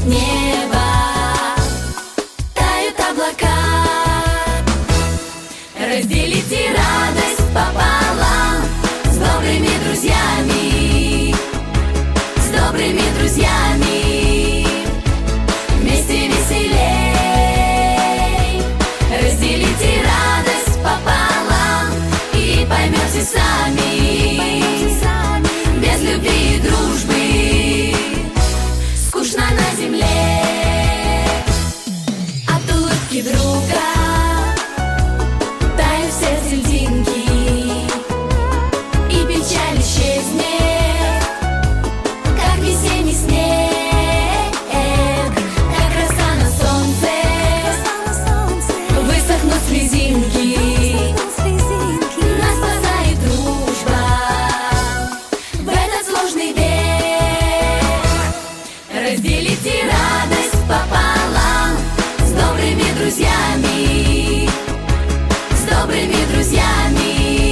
сияет небо, тают облака. Разделите радость пополам с добрыми друзьями, с добрыми друзьями. Вместе веселей. Разделите радость пополам и поймете сами, без любви и дружбы скучно на земле. От улыбки друга тают все слезинки, и печаль исчезнет, как весенний снег, как роса на солнце. Высохнут слезинки, нас спасает дружба в этот сложный век. Разделите радость пополам с добрыми друзьями, с добрыми друзьями.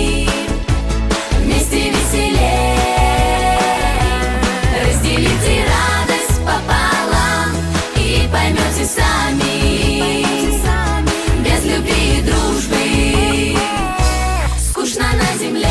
Вместе веселей. Разделите радость пополам и поймете сами, без любви и дружбы скучно на земле.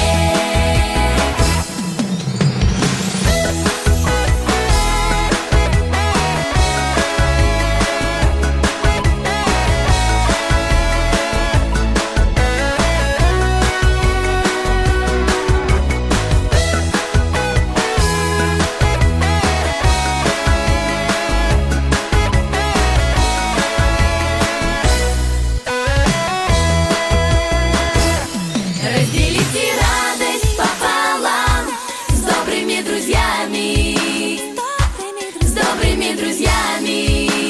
Разделите радость пополам с добрыми друзьями, с добрыми друзьями.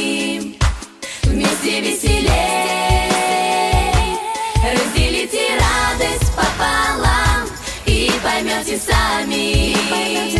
Вместе веселей. Разделите радость пополам и поймете сами,